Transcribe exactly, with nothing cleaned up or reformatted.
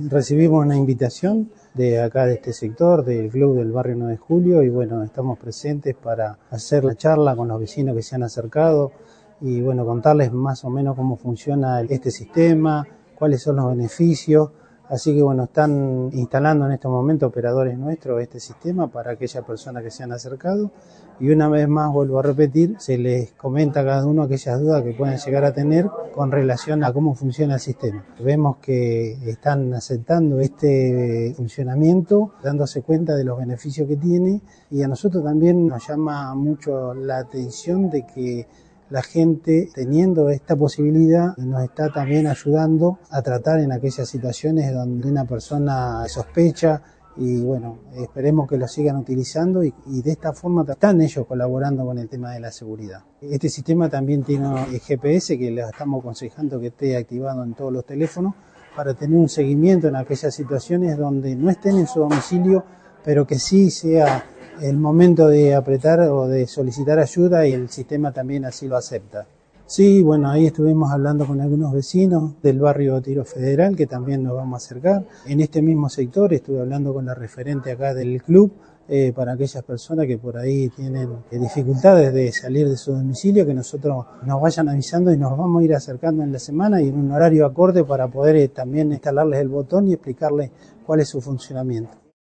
Recibimos una invitación de acá de este sector, del club del barrio nueve de julio, y bueno, estamos presentes para hacer la charla con los vecinos que se han acercado y bueno, contarles más o menos cómo funciona este sistema, cuáles son los beneficios. Así que bueno, están instalando en estos momentos operadores nuestros este sistema para aquellas personas que se han acercado, y una vez más vuelvo a repetir, se les comenta a cada uno aquellas dudas que pueden llegar a tener con relación a cómo funciona el sistema. Vemos que están aceptando este funcionamiento, dándose cuenta de los beneficios que tiene, y a nosotros también nos llama mucho la atención de que la gente, teniendo esta posibilidad, nos está también ayudando a tratar en aquellas situaciones donde una persona sospecha, y bueno, esperemos que lo sigan utilizando y, y de esta forma están ellos colaborando con el tema de la seguridad. Este sistema también tiene G P S que les estamos aconsejando que esté activado en todos los teléfonos para tener un seguimiento en aquellas situaciones donde no estén en su domicilio, pero que sí sea el momento de apretar o de solicitar ayuda y el sistema también así lo acepta. Sí, bueno, ahí estuvimos hablando con algunos vecinos del barrio Tiro Federal que también nos vamos a acercar. En este mismo sector estuve hablando con la referente acá del club eh, para aquellas personas que por ahí tienen eh, dificultades de salir de su domicilio, que nosotros nos vayan avisando y nos vamos a ir acercando en la semana y en un horario acorde para poder eh, también instalarles el botón y explicarles cuál es su funcionamiento.